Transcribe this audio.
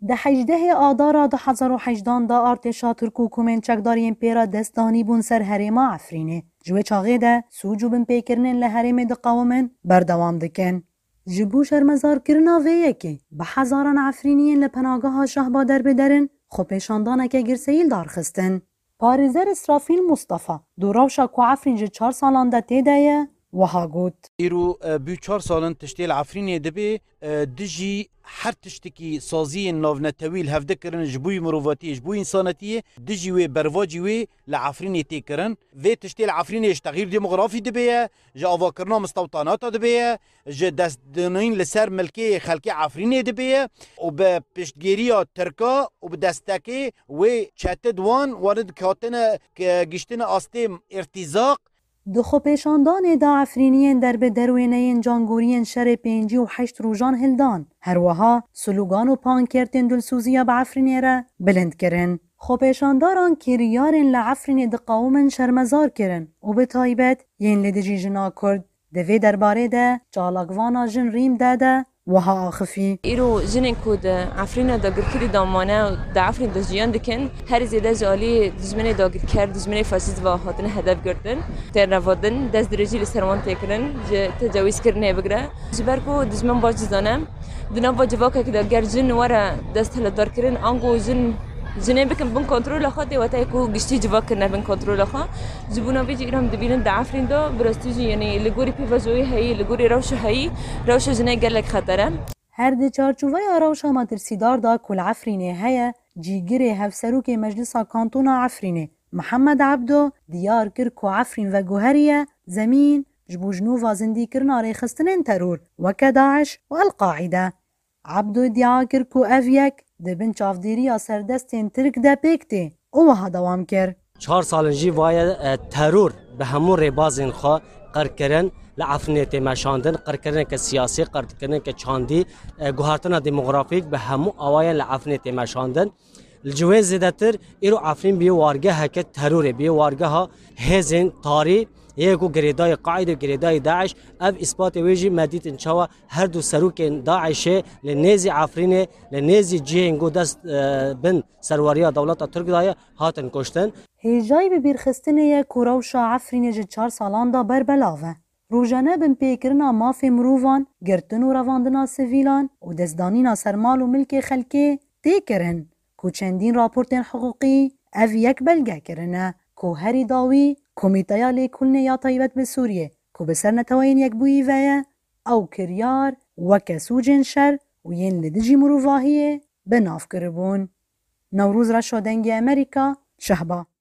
ده 18 آذار 2018 دا ارتشا ترکو کومن چکدارین پیرا دستانی بون سر هریما عفرینه جوی چاغه ده سوجو بن پیکرنن لحرم دقاومن بردوام دکن. جبو شرمزار کرنا ویه که به هزاران عفرینین لپناگاه شهبا در بدرن خو پیشاندانه که گرسیل دارخستن. پارزر اسرافیل مصطفى دوراوشا کو عفرین جه 4 سالان ده تیده وها گوت ایرو بی 4 سالن تشتیل عفرینی دبی دجی هر تشتکی سازی ناو نتویل هفده کرن جبوی مروواتی جبوی انسانتی دجی و برواجی و لعفرینی تی کرن و تشتیل عفرینیش تغییر دموغرافی دبیه جا آوا کرنا مستوطانات دبیه جا دست دنین لسر ملکی خلکی عفرینی دبیه و به پشتگیری ترکا و به دستکی و چت دوان وارد کاتن گشتن آستیم ارتزاق دخو پیشاندان دا عفرینین در به دروینین جانگورین شر 58 روزان هلدان هر وها سلوگان و پانکرتین دلسوزیا به عفرینی را بلند کرن. خو پیشانداران کریارن لعفرین دقاومن شرمزار کرن و به تایبت ین لدجی جنا کرد دوی درباره ده چالاگوانا جن ریم داده وها آخفی ایرو جنین کود عفرین داگرکری دامانه دا عفرین دا جیان دکن هر زیده جالی دزمن داگر کرد دزمن فاسد و هاتن هدف گردن تر روادن دست درجی لسرمان تکرن تجاوز کرنه بگره جبرکو دزمن باج زدانم دنا با جواکه که دا گر جن وره دست هلدار کرن آنگو جنين بكن بن كنترول خاطي وتايكو گشتي جواك كنا بن كنترول خا زبونا بيجي إيرام دبينن دعفرين دو برستيجي يعني لجوري بيفازوي هاي لجوري روش هاي روش جنين قالك خطرة هر ده چارچوبه آراوشا مترسیدار دا کل عفرینه هیا جیگره هفسروک مجلس کانتونا عفرینه محمد عبدو دیار کر کو عفرین و گوهریه زمین جبوجنو و زندی کرنا ریخستنین ترور وکا داعش و القاعده عبدو ادعا کر کو اویک ده بن چافدیری سردستین ترک ده پیکتی اوها دوام کر 4 سال جی وای ترور به همون ریبازین خوا قرکرن لعفرینیت مشاندن قرکرن که سیاسی قرکرن که چاندی گوهرتنا دموغرافیک به همون آوایان لعفرینیت مشاندن الجوه زیدتر ایرو عفرین بی وارگه هکت تروره بی وارگه ها هزین تاری یکو گریدای قاعده گریدای داعش اف اثبات ویجی مدیت انشاء هر دو سروک داعش لنیزی عفرین لنیزی جینگو دست بن سرواریا دولت ترک دای هاتن کشتن هیجای به بیرخستنه کوراوشا عفرین جه 4 سالان دا بربلاوه روزانه بن پیکرنا مافی مروفان گرتن و رواندنا سویلان و دزدانینا سرمال و ملک خلکی تی کرن کو چندین راپورتین حقوقی اف یک بلگه کرنه کو هری داوی کمیتایا لیکولنه یا طایبت به سوریه کو بسر نتوین یک بویی ویه او کریار وکه سوجن شر و ین لدجی مروفاهیه بناف کربون. نوروز را شدنگی امریکا شهبا